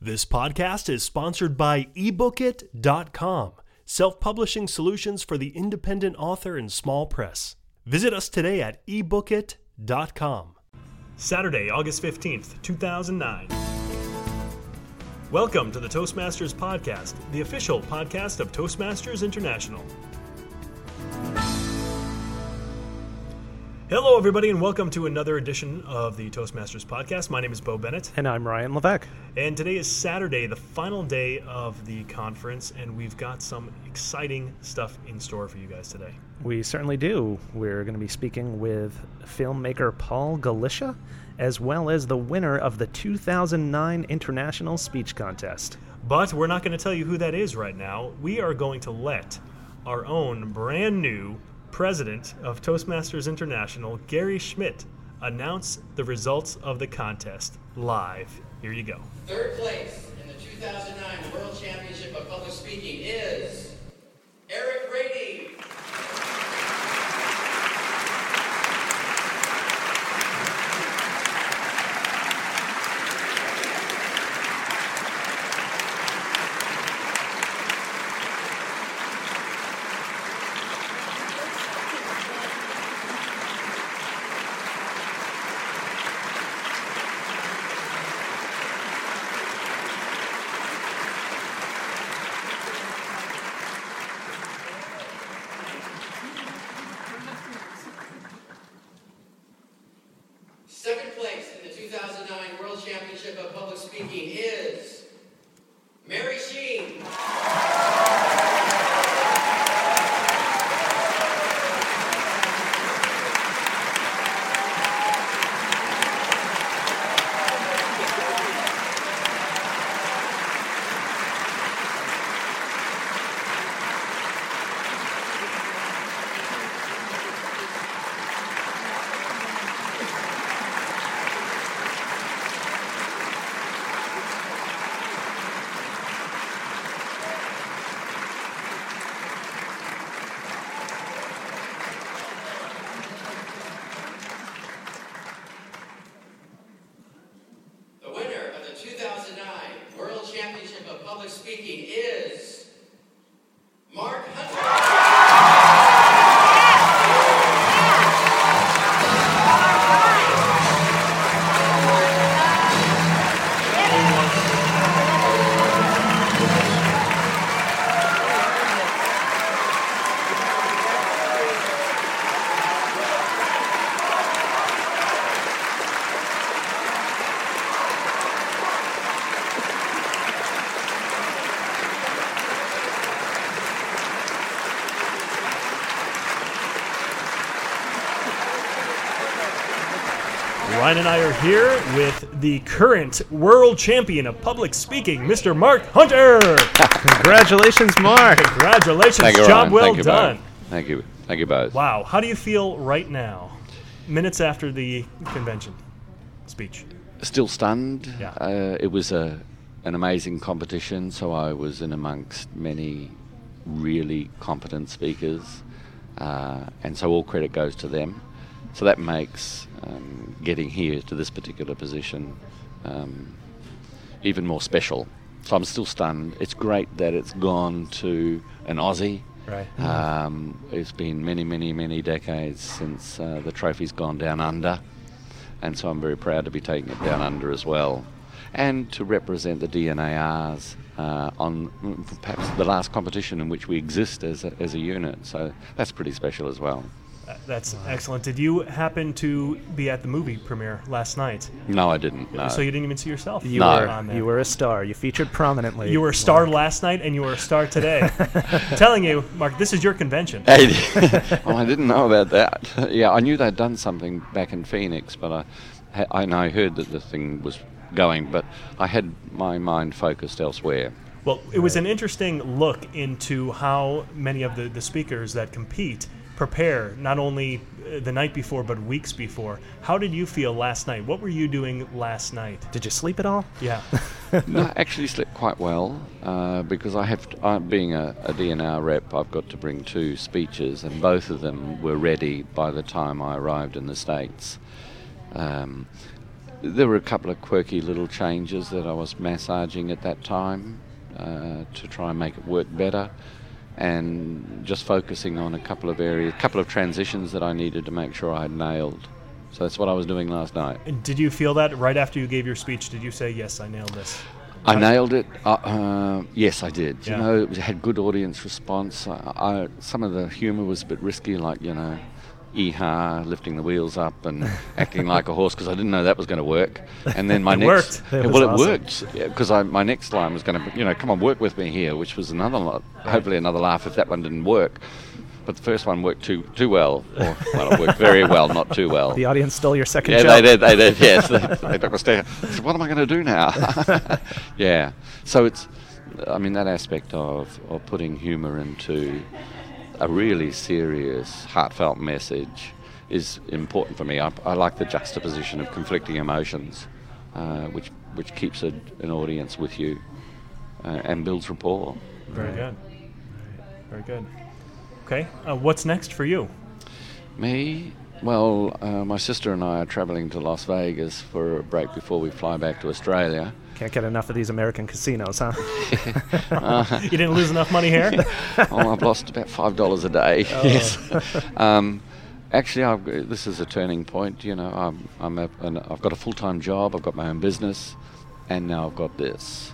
This podcast is sponsored by ebookit.com, self-publishing solutions for the independent author and small press. Visit us today at ebookit.com. Saturday, August 15th, 2009. Welcome to the Toastmasters Podcast, the official podcast of Toastmasters International. Hello, everybody, and welcome to another edition of the Toastmasters Podcast. My name is Bo Bennett. And I'm Ryan Levesque. And today is Saturday, the final day of the conference, and we've got some exciting stuff in store for you guys today. We certainly do. We're going to be speaking with filmmaker Paul Galicia, as well as the winner of the 2009 International Speech Contest. But we're not going to tell you who that is right now. We are going to let our own brand new president of Toastmasters International, Gary Schmidt, announce the results of the contest live. Here you go. Third place in the 2009 World Championship of Public Speaking is Eric Brady. Second place in the 2009 World Championship of Public Speaking is Mary Sheen. The winner of the 2009 World Championship of Public Speaking is Mark Hunter. Ryan and I are here with the current world champion of public speaking, Mr. Mark Hunter. Congratulations, Mark. Congratulations. Thank you, Job Ryan. well Thank you, done. Bo. Thank you. Thank you both. Wow. How do you feel right now, minutes after the convention speech? Still stunned. Yeah. It was an amazing competition, so I was in amongst many really competent speakers, and so all credit goes to them. So that makes getting here to this particular position even more special. So I'm still stunned. It's great that it's gone to an Aussie. Right. It's been many, many, many decades since the trophy's gone down under, and so I'm very proud to be taking it down under as well, and to represent the DNARs on perhaps the last competition in which we exist as a unit. So that's pretty special as well. That's excellent. Did you happen to be at the movie premiere last night? No, I didn't. No. So you didn't even see yourself? You were a star. You featured prominently. You were a star last night, and you were a star today. I'm telling you, Mark, this is your convention. Hey, oh, I didn't know about that. Yeah, I knew they'd done something back in Phoenix, but I heard that the thing was going, but I had my mind focused elsewhere. Well, it was an interesting look into how many of the speakers that compete prepare, not only the night before, but weeks before. How did you feel last night? What were you doing last night? Did you sleep at all? Yeah. No, I actually slept quite well because being a DNR rep, I've got to bring 2 speeches, and both of them were ready by the time I arrived in the States. there were a couple of quirky little changes that I was massaging at that time to try and make it work better, and just focusing on a couple of transitions that I needed to make sure I had nailed. So that's what I was doing last night. And did you feel that right after you gave your speech? Did you say, yes, I nailed this? I nailed it. Yes, I did. Yeah. You know, it had good audience response. Some of the humour was a bit risky, like, you know, ee-haw, lifting the wheels up and acting like a horse, because I didn't know that was going to work. And then my It next... worked. It Well, was it worked, because my next line was going to, you know, come on, work with me here, which was hopefully another laugh if that one didn't work. But the first one worked too well. Well, it worked very well, not too well. The audience stole your second Yeah, joke. they did, yes. They took a stare. I said, what am I going to do now? Yeah. So it's, I mean, that aspect of putting humour into a really serious, heartfelt message is important for me. I like the juxtaposition of conflicting emotions, which keeps an audience with you and builds rapport. Very good. Very good. Okay, what's next for you? Me? Well, my sister and I are travelling to Las Vegas for a break before we fly back to Australia. Can't get enough of these American casinos, huh? You didn't lose enough money here? I've lost about $5 a day. Oh. Yes. Actually, this is a turning point. You know, I've got a full-time job. I've got my own business, and now I've got this.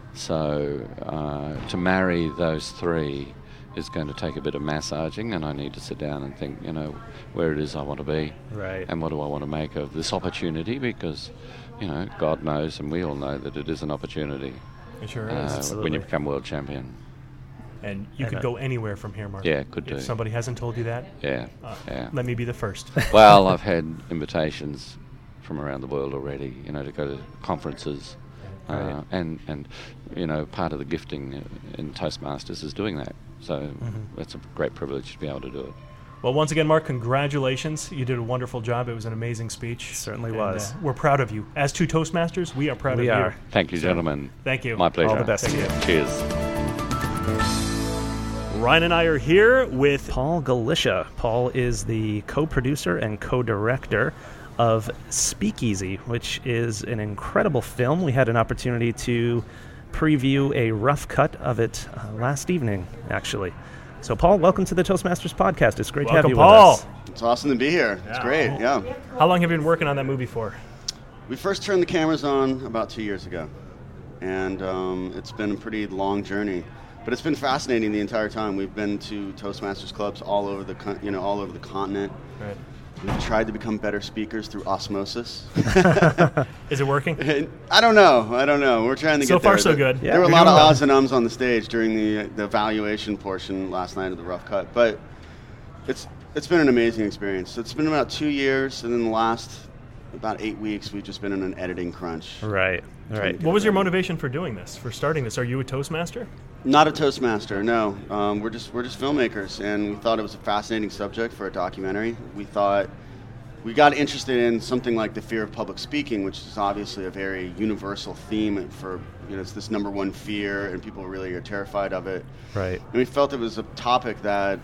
So to marry those three is going to take a bit of massaging, and I need to sit down and think, you know, where it is I want to be, Right. and what do I want to make of this opportunity, because, you know, God knows, and we all know that it is an opportunity It sure is. when Absolutely. you become world champion. And you could go anywhere from here, Mark. Yeah, could do. If somebody hasn't told you that, Yeah, yeah. let me be the first. Well, I've had invitations from around the world already, you know, to go to conferences. Right. And you know, part of the gifting in Toastmasters is doing that. So it's a great privilege to be able to do it. Well, once again, Mark, congratulations. You did a wonderful job. It was an amazing speech. Certainly And, was. We're proud of you. As two Toastmasters, we are proud of We you. are. Thank you, gentlemen. Thank you. My pleasure. All the best to you. Cheers. Ryan and I are here with Paul Galicia. Paul is the co-producer and co-director of Speakeasy, which is an incredible film. We had an opportunity to preview a rough cut of it last evening, actually. So, Paul, welcome to the Toastmasters podcast. It's great to have Welcome, you Paul. with us. It's awesome to be here. It's great, yeah. How long have you been working on that movie for? We first turned the cameras on about 2 years ago, and it's been a pretty long journey. But it's been fascinating the entire time. We've been to Toastmasters clubs all over the continent. Right. We've tried to become better speakers through osmosis. Is it working? I don't know. We're trying to So get there. far, so good. Yeah, There were a you're lot of doing well. ahs and ums on the stage during the evaluation portion last night of the rough cut. But it's been an amazing experience. It's been about 2 years, and in the last about 8 weeks, we've just been in an editing crunch. Right. What was your motivation for doing this, for starting this? Are you a Toastmaster? Not a Toastmaster, no. We're just filmmakers, and we thought it was a fascinating subject for a documentary. We got interested in something like the fear of public speaking, which is obviously a very universal theme for, you know, it's this number one fear, and people really are terrified of it. Right. And we felt it was a topic that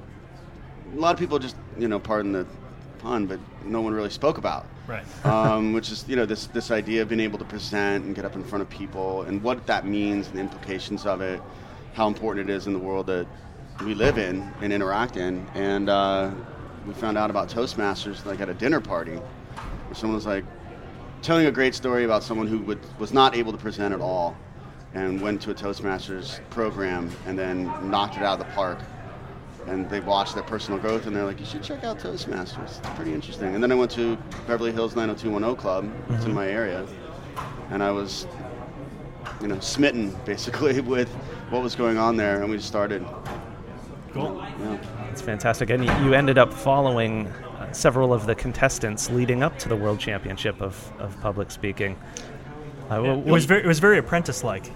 a lot of people just, you know, pardon the pun, but no one really spoke about. Right. Which is, you know, this idea of being able to present and get up in front of people and what that means and the implications of it, how important it is in the world that we live in and interact in. And we found out about Toastmasters like at a dinner party where someone was like telling a great story about someone who was not able to present at all and went to a Toastmasters program and then knocked it out of the park. And they watched their personal growth, and they're like, you should check out Toastmasters. It's pretty interesting. And then I went to Beverly Hills 90210 Club. It's in my area. And I was, you know, smitten, basically, with what was going on there, and we just started. Cool. Yeah. It's fantastic. And you ended up following several of the contestants leading up to the World Championship of public speaking. It was very apprentice-like.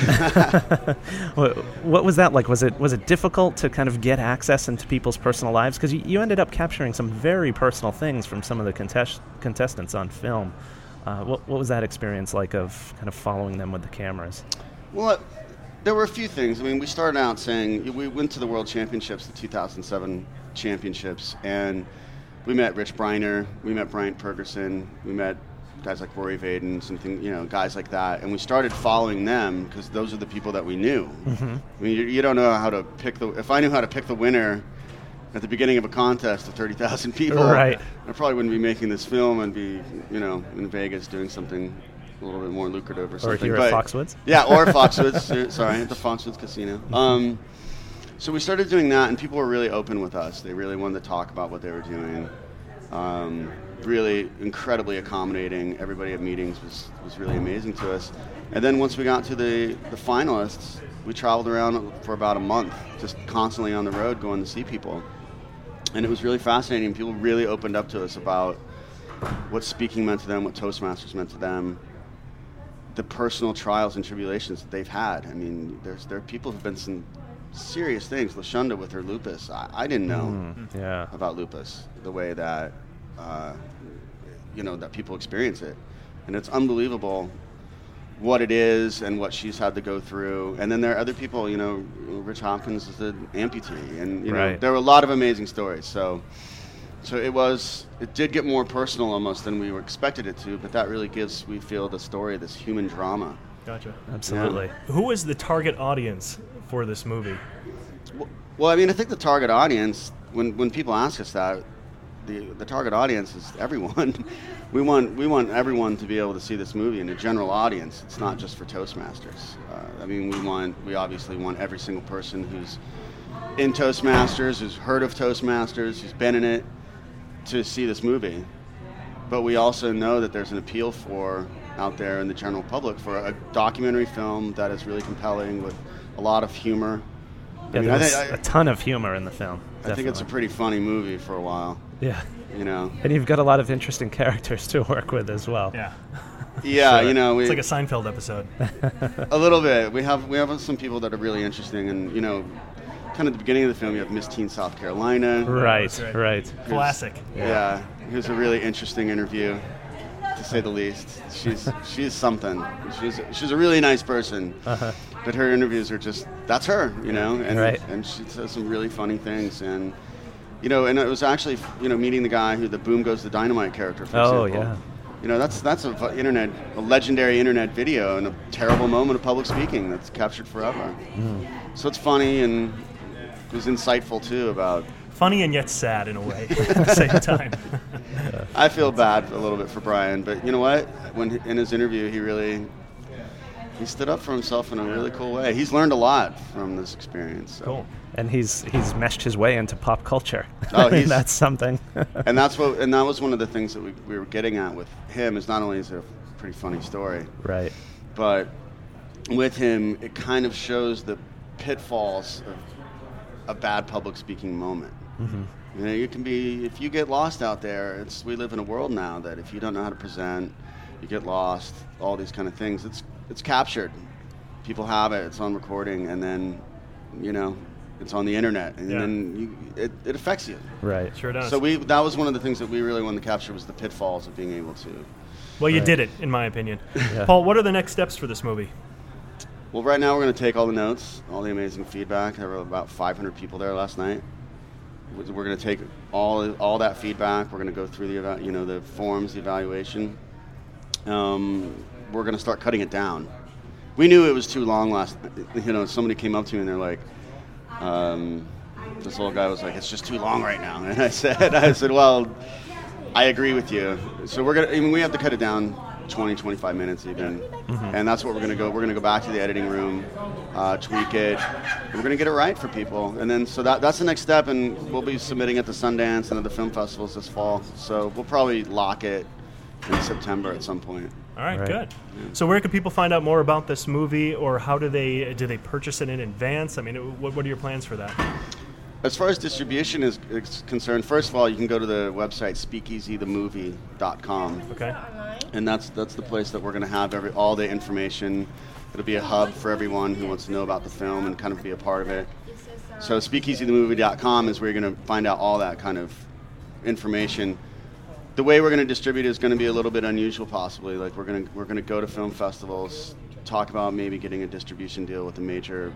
What was that like? Was it difficult to kind of get access into people's personal lives? Because you ended up capturing some very personal things from some of the contestants on film. What was that experience like of kind of following them with the cameras? Well, there were a few things. I mean, we started out saying we went to the World Championships, the 2007 Championships, and we met Rich Briner, we met Bryant Ferguson, we met guys like Rory Vaden, something, guys like that. And we started following them because those are the people that we knew. I mean, you don't know how to pick if I knew how to pick the winner at the beginning of a contest of 30,000 people, right. I probably wouldn't be making this film and be, in Vegas doing something a little bit more lucrative or something. Or here at Foxwoods. Yeah, or Foxwoods. Sorry, at the Foxwoods Casino. So we started doing that, and people were really open with us. They really wanted to talk about what they were doing. Really incredibly accommodating. Everybody at meetings was really amazing to us. And then once we got to the finalists, we traveled around for about a month, just constantly on the road going to see people. And it was really fascinating. People really opened up to us about what speaking meant to them, what Toastmasters meant to them, the personal trials and tribulations that they've had. I mean, there are people who've been some serious things. LaShunda with her lupus. I didn't know about lupus the way that that people experience it, and it's unbelievable what it is and what she's had to go through. And then there are other people. Rich Hopkins is an amputee, and there were a lot of amazing stories. So it did get more personal almost than we were expected it to, but that really gives, we feel, the story, this human drama. Gotcha. Absolutely. Yeah. Who is the target audience for this movie? Well, I mean, I think the target audience, when people ask us that, the target audience is everyone. We want everyone to be able to see this movie in a general audience. It's not just for Toastmasters. We obviously want every single person who's in Toastmasters, who's heard of Toastmasters, who's been in it, to see this movie. But we also know that there's an appeal out there in the general public for a documentary film that is really compelling with a lot of humor. Yeah, there's a ton of humor in the film. I think it's a pretty funny movie for a while. Yeah. And you've got a lot of interesting characters to work with as well. Yeah. Yeah, sure. It's like a Seinfeld episode. A little bit. We have some people that are really interesting, and kind of the beginning of the film, you have Miss Teen South Carolina. Right. Classic. Yeah. Here's a really interesting interview, to say the least. She's something. She's a really nice person. But her interviews are just, that's her, and she says some really funny things, and and it was actually meeting the guy who the Boom Goes the Dynamite character, for example. Yeah. That's a legendary internet video and a terrible moment of public speaking that's captured forever. So it's funny, and it was insightful too about. Funny and yet sad in a way at the same time. I feel bad a little bit for Brian, but you know what? When in his interview, he stood up for himself in a really cool way. He's learned a lot from this experience. So. Cool. And he's meshed his way into pop culture. Oh, that's something. and that was one of the things that we were getting at with him. Is not only is it a pretty funny story, right, but with him, it kind of shows the pitfalls of a bad public speaking moment. You can be, if you get lost out there. We live in a world now that if you don't know how to present, you get lost. All these kind of things. It's captured. People have it. It's on recording, and then it's on the internet, and then it affects you. Right. Sure does. So that was one of the things that we really wanted to capture, was the pitfalls of being able to. Well, you did it, in my opinion. Paul, what are the next steps for this movie? Well, right now we're going to take all the notes, all the amazing feedback. There were about 500 people there last night. We're going to take all that feedback. We're going to go through the forms, the evaluation. We're going to start cutting it down. We knew it was too long last. Somebody came up to me and they're like, this little guy was like, "It's just too long right now." And I said, "Well, I agree with you." So we have to cut it down 20, 25 minutes even, and that's what we're gonna go. We're gonna go back to the editing room, tweak it, and we're gonna get it right for people. And then so that's the next step, and we'll be submitting it to Sundance and at the film festivals this fall. So we'll probably lock it in September at some point. All right, good. So where can people find out more about this movie, or how do they purchase it in advance? I mean, what are your plans for that? As far as distribution is concerned, first of all, you can go to the website speakeasythemovie.com. Okay. And that's the place that we're going to have all the information. It'll be a hub for everyone who wants to know about the film and kind of be a part of it. So speakeasythemovie.com is where you're going to find out all that kind of information. The way we're going to distribute is going to be a little bit unusual, possibly. Like we're going to go to film festivals, talk about maybe getting a distribution deal with a major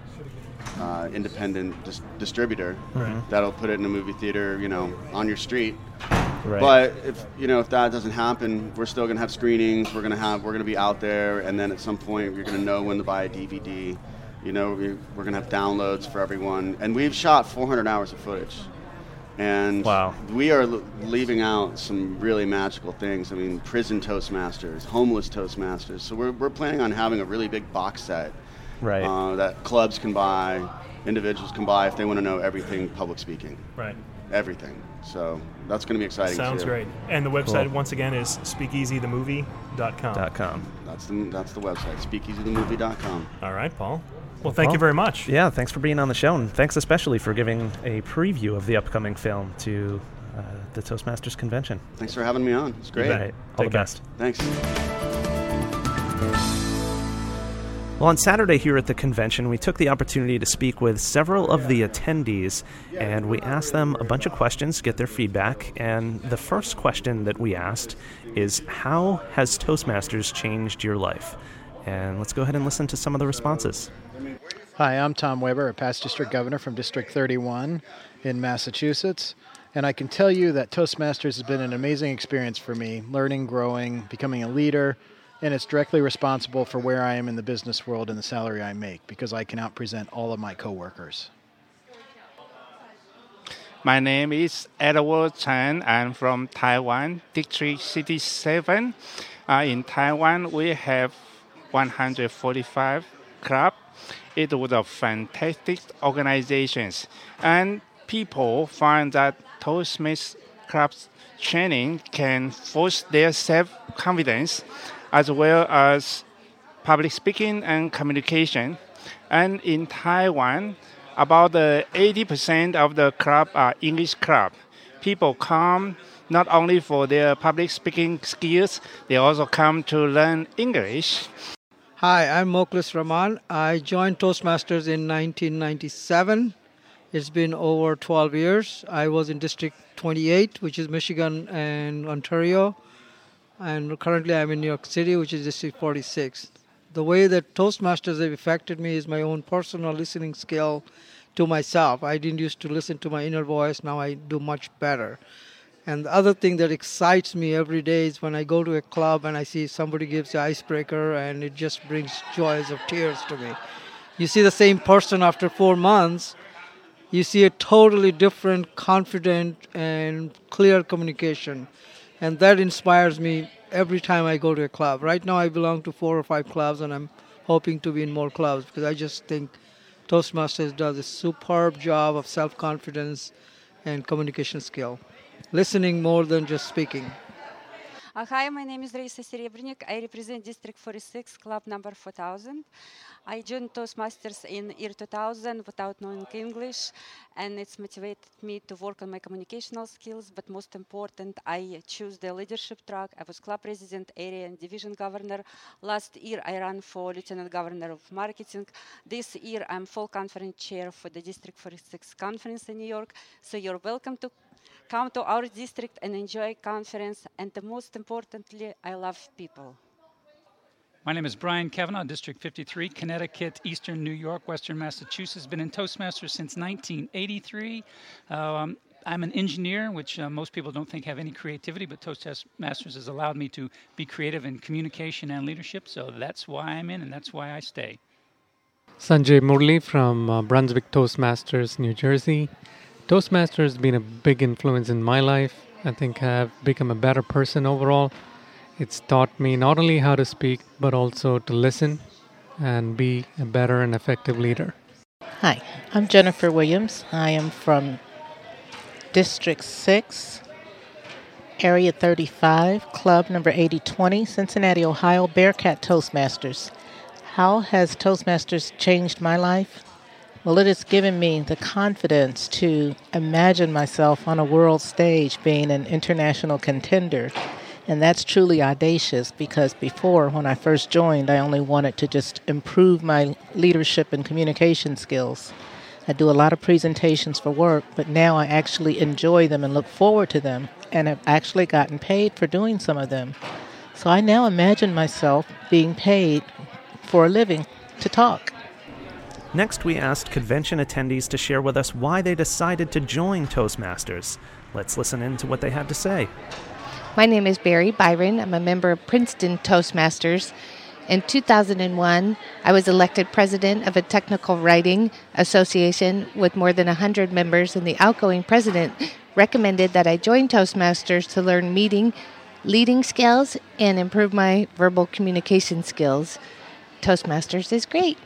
independent distributor that'll put it in a movie theater, on your street, Right. But if that doesn't happen, we're still going to have screenings. We're going to be out there, and then at some point you're going to know when to buy a DVD. We're going to have downloads for everyone, and we've shot 400 hours of footage. And wow. We are leaving out some really magical things. I mean, prison Toastmasters, homeless Toastmasters. So we're planning on having a really big box set that clubs can buy, individuals can buy if they want to know everything public speaking. Right. Everything. So that's going to be exciting. Sounds too. great. And the website, once again, is speakeasythemovie.com. That's the website, speakeasythemovie.com. All right, Paul. Well, thank you very much. Yeah, thanks for being on the show, and thanks especially for giving a preview of the upcoming film to the Toastmasters convention. Thanks for having me on. It's great. Right. All the best. Thanks. Well, on Saturday here at the convention, we took the opportunity to speak with several of the attendees, and we asked them a bunch of questions to get their feedback. And the first question that we asked is, how has Toastmasters changed your life? And let's go ahead and listen to some of the responses. Hi, I'm Tom Weber, a past district governor from District 31 in Massachusetts. And I can tell you that Toastmasters has been an amazing experience for me, learning, growing, becoming a leader. And it's directly responsible for where I am in the business world and the salary I make, because I can outpresent all of my coworkers. My name is Edward Chen. I'm from Taiwan, District City 7. In Taiwan, we have 145 clubs. It was a fantastic organization. And people find that Toastmasters clubs training can boost their self-confidence, as well as public speaking and communication. And in Taiwan, about 80% of the club are English club. People come not only for their public speaking skills, they also come to learn English. Hi, I'm Mokhlis Rahman. I joined Toastmasters in 1997. It's been over 12 years. I was in District 28, which is Michigan and Ontario. And currently I'm in New York City, which is District 46. The way that Toastmasters have affected me is my own personal listening skill to myself. I didn't used to listen to my inner voice. Now I do much better. And the other thing that excites me every day is when I go to a club and I see somebody gives the icebreaker, and it just brings joys of tears to me. You see the same person after 4 months, you see a totally different, confident, and clear communication. And that inspires me every time I go to a club. Right now I belong to 4 or 5 clubs, and I'm hoping to be in more clubs, because I just think Toastmasters does a superb job of self-confidence and communication skill. Listening more than just speaking. Hi, my name is Raisa Serebrennik. I represent District 46, club number 4000. I joined Toastmasters in year 2000 without knowing English, and it's motivated me to work on my communicational skills, but most important, I choose the leadership track. I was club president, area and division governor. Last year, I ran for lieutenant governor of marketing. This year, I'm full conference chair for the District 46 conference in New York. So you're welcome to come to our district and enjoy conference. And the most importantly, I love people. My name is Brian Kavanaugh, District 53, Connecticut, Eastern New York, Western Massachusetts. Been in Toastmasters since 1983. I'm an engineer, which most people don't think have any creativity, but Toastmasters has allowed me to be creative in communication and leadership, so that's why I'm in and that's why I stay. Sanjay Murli from Brunswick Toastmasters, New Jersey. Toastmasters has been a big influence in my life. I think I've become a better person overall. It's taught me not only how to speak, but also to listen and be a better and effective leader. Hi, I'm Jennifer Williams. I am from District 6, Area 35, Club number 8020, Cincinnati, Ohio, Bearcat Toastmasters. How has Toastmasters changed my life? Well, it has given me the confidence to imagine myself on a world stage being an international contender. And that's truly audacious, because before, when I first joined, I only wanted to just improve my leadership and communication skills. I do a lot of presentations for work, but now I actually enjoy them and look forward to them, and have actually gotten paid for doing some of them. So I now imagine myself being paid for a living to talk. Next, we asked convention attendees to share with us why they decided to join Toastmasters. Let's listen in to what they had to say. My name is Barry Byron. I'm a member of Princeton Toastmasters. In 2001, I was elected president of a technical writing association with more than 100 members, and the outgoing president recommended that I join Toastmasters to learn leading skills and improve my verbal communication skills. Toastmasters is great.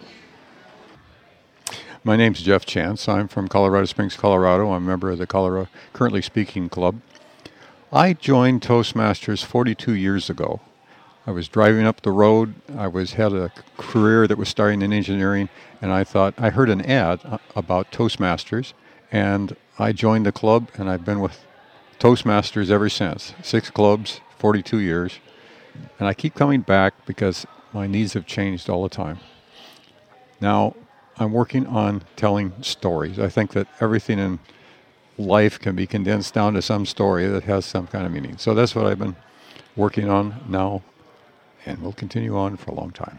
My name's Jeff Chance. I'm from Colorado Springs, Colorado. I'm a member of the Colorado Currently Speaking Club. I joined Toastmasters 42 years ago. I was driving up the road. I had a career that was starting in engineering, and I heard an ad about Toastmasters, and I joined the club, and I've been with Toastmasters ever since. 6 clubs, 42 years, and I keep coming back because my needs have changed all the time. Now, I'm working on telling stories. I think that everything in life can be condensed down to some story that has some kind of meaning. So that's what I've been working on now, and will continue on for a long time.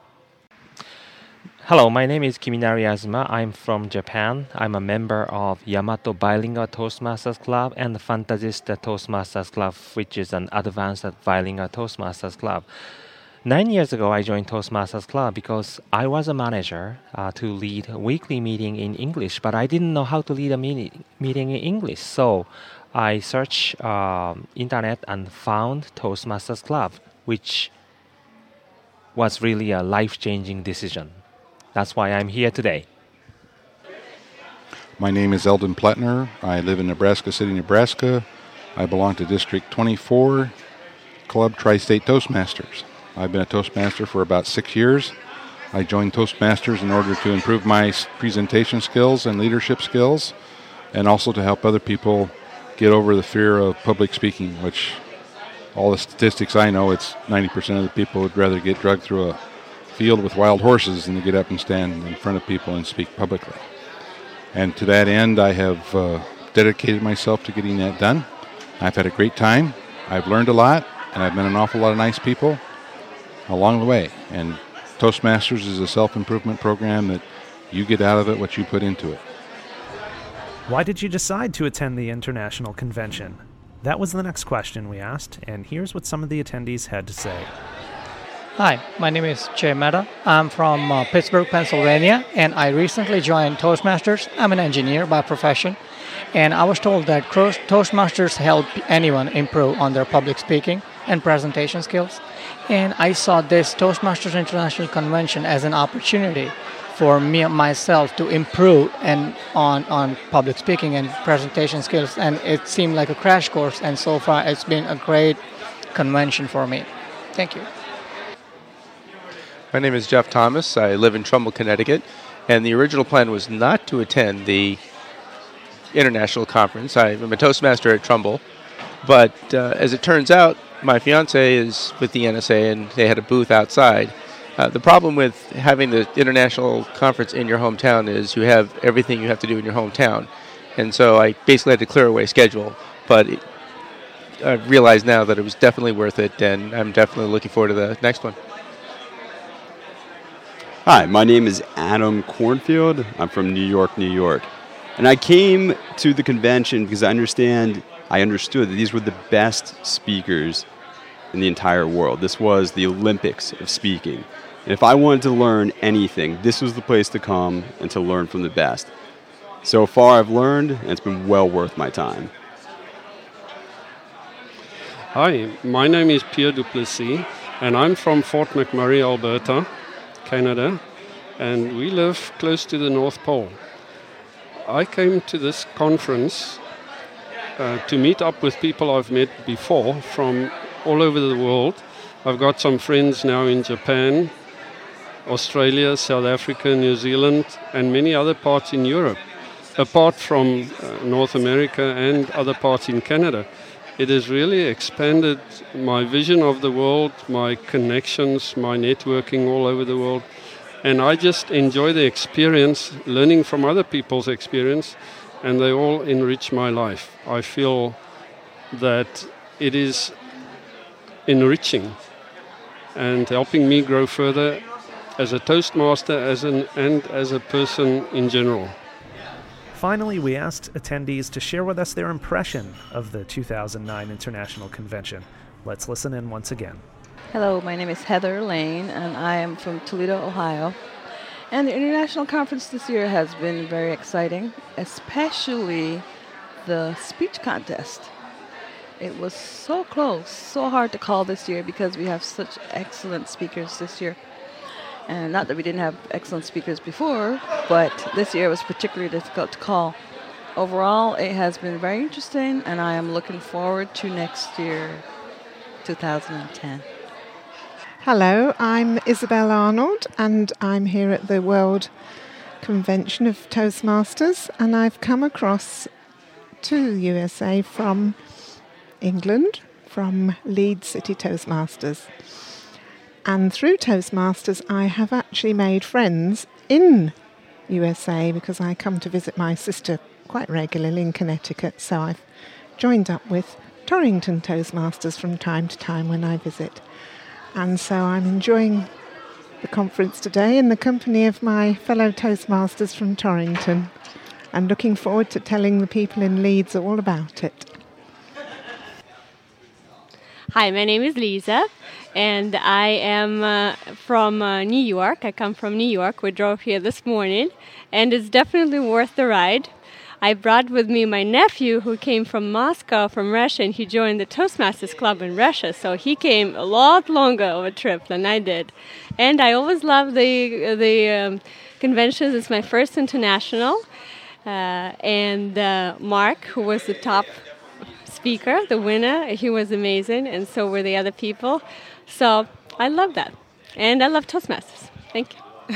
Hello, my name is Kiminari Azuma. I'm from Japan. I'm a member of Yamato Bilingual Toastmasters Club and the Fantasista Toastmasters Club, which is an advanced bilingual Toastmasters Club. 9 years ago, I joined Toastmasters Club because I was a manager to lead a weekly meeting in English, but I didn't know how to lead a meeting in English. So I searched internet and found Toastmasters Club, which was really a life-changing decision. That's why I'm here today. My name is Eldon Plattner. I live in Nebraska City, Nebraska. I belong to District 24, Club Tri-State Toastmasters. I've been a Toastmaster for about 6 years. I joined Toastmasters in order to improve my presentation skills and leadership skills, and also to help other people get over the fear of public speaking, which all the statistics I know, it's 90% of the people would rather get dragged through a field with wild horses than to get up and stand in front of people and speak publicly. And to that end, I have dedicated myself to getting that done. I've had a great time. I've learned a lot, and I've met an awful lot of nice people along the way. And Toastmasters is a self-improvement program that you get out of it what you put into it. Why did you decide to attend the international convention? That was the next question we asked, and here's what some of the attendees had to say. Hi, my name is Jay Mehta. I'm from Pittsburgh, Pennsylvania, and I recently joined Toastmasters. I'm an engineer by profession, and I was told that Toastmasters help anyone improve on their public speaking and presentation skills. And I saw this Toastmasters International Convention as an opportunity for myself to improve on public speaking and presentation skills, and it seemed like a crash course, and so far it's been a great convention for me. Thank you. My name is Jeff Thomas. I live in Trumbull, Connecticut, and the original plan was not to attend the international conference. I'm a Toastmaster at Trumbull, but as it turns out, my fiance is with the NSA, and they had a booth outside. The problem with having the international conference in your hometown is you have everything you have to do in your hometown, and so I basically had to clear away schedule, but I realize now that it was definitely worth it, and I'm definitely looking forward to the next one. Hi, my name is Adam Cornfield. I'm from New York, New York. And I came to the convention because I understood that these were the best speakers in the entire world. This was the Olympics of speaking. And if I wanted to learn anything, this was the place to come and to learn from the best. So far I've learned, and it's been well worth my time. Hi, my name is Pierre Duplessis, and I'm from Fort McMurray, Alberta, Canada, and we live close to the North Pole. I came to this conference to meet up with people I've met before from all over the world. I've got some friends now in Japan, Australia, South Africa, New Zealand, and many other parts in Europe, apart from North America and other parts in Canada. It has really expanded my vision of the world, my connections, my networking all over the world. And I just enjoy the experience, learning from other people's experience, and they all enrich my life. I feel that it is enriching and helping me grow further as a Toastmaster and as a person in general. Finally, we asked attendees to share with us their impression of the 2009 International Convention. Let's listen in once again. Hello, my name is Heather Lane, and I am from Toledo, Ohio. And the International Conference this year has been very exciting, especially the speech contest. It was so close, so hard to call this year because we have such excellent speakers this year. And not that we didn't have excellent speakers before, but this year was particularly difficult to call. Overall, it has been very interesting, and I am looking forward to next year, 2010. Hello, I'm Isabel Arnold, and I'm here at the World Convention of Toastmasters, and I've come across to USA from England, from Leeds City Toastmasters. And through Toastmasters, I have actually made friends in USA because I come to visit my sister quite regularly in Connecticut. So I've joined up with Torrington Toastmasters from time to time when I visit. And so I'm enjoying the conference today in the company of my fellow Toastmasters from Torrington and looking forward to telling the people in Leeds all about it. Hi, my name is Lisa, and I am from New York. I come from New York. We drove here this morning, and it's definitely worth the ride. I brought with me my nephew who came from Moscow, from Russia, and he joined the Toastmasters Club in Russia, so he came a lot longer of a trip than I did. And I always love the conventions. It's my first international, and Mark, who was the top speaker, the winner, he was amazing, and so were the other people. So I love that, and I love Toastmasters. Thank you.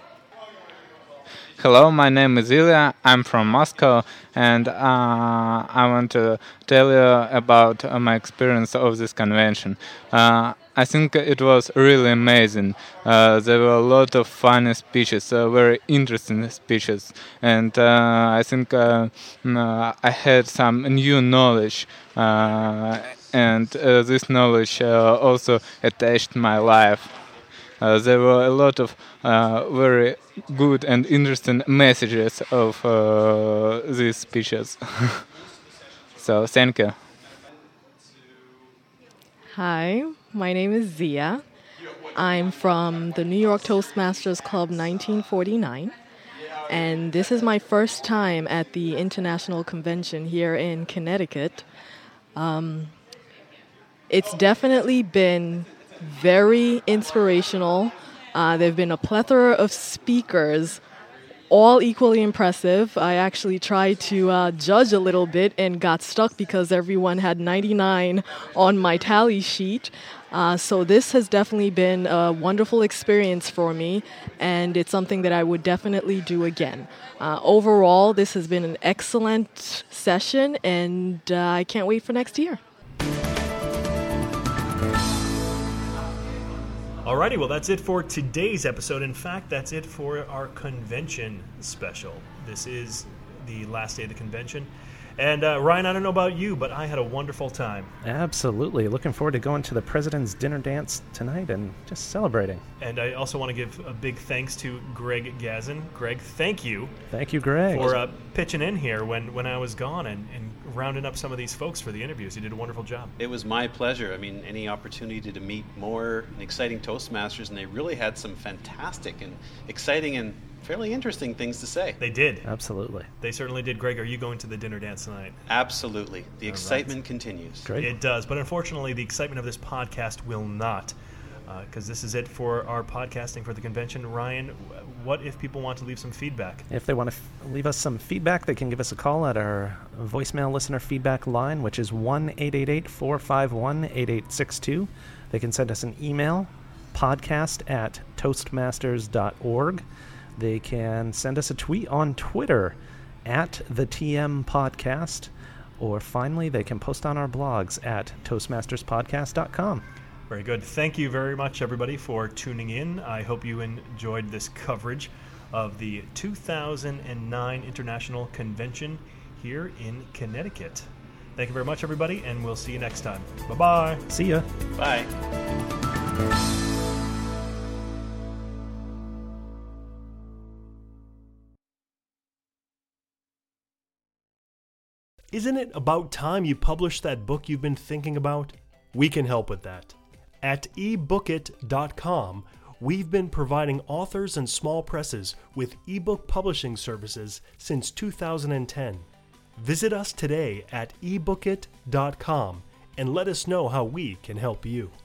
Hello, my name is Ilya. I'm from Moscow, and I want to tell you about my experience of this convention. I think it was really amazing. There were a lot of funny speeches, very interesting speeches, and I think I had some new knowledge, and this knowledge also attached my life. There were a lot of very good and interesting messages of these speeches. So, thank you. Hi, my name is Zia. I'm from the New York Toastmasters Club 1949, and this is my first time at the International Convention here in Connecticut. It's definitely been very inspirational. There have been a plethora of speakers, all equally impressive. I actually tried to judge a little bit and got stuck because everyone had 99 on my tally sheet. So this has definitely been a wonderful experience for me, and it's something that I would definitely do again. Overall, this has been an excellent session, and I can't wait for next year. Alrighty, well, that's it for today's episode. In fact, that's it for our convention special. This is the last day of the convention. And Ryan, I don't know about you, but I had a wonderful time. Absolutely. Looking forward to going to the President's Dinner Dance tonight and just celebrating. And I also want to give a big thanks to Greg Gazin. Greg, thank you. Thank you, Greg. For pitching in here when I was gone and rounding up some of these folks for the interviews. You did a wonderful job. It was my pleasure. I mean, any opportunity to meet more exciting Toastmasters, and they really had some fantastic and exciting and fairly interesting things to say. They did. Absolutely. They certainly did. Greg, are you going to the dinner dance tonight? Absolutely. The excitement continues. Great. It does. But unfortunately, the excitement of this podcast will not, because this is it for our podcasting for the convention. Ryan, what if people want to leave some feedback? If they want to leave us some feedback, they can give us a call at our voicemail listener feedback line, which is 1-888-451-8862. They can send us an email, podcast@toastmasters.org. They can send us a tweet on Twitter @TheTMPodcast, or finally, they can post on our blogs at toastmasterspodcast.com. Very good. Thank you very much, everybody, for tuning in. I hope you enjoyed this coverage of the 2009 International Convention here in Connecticut. Thank you very much, everybody, and we'll see you next time. Bye-bye. See ya. Bye. Isn't it about time you published that book you've been thinking about? We can help with that. At ebookit.com, we've been providing authors and small presses with ebook publishing services since 2010. Visit us today at ebookit.com and let us know how we can help you.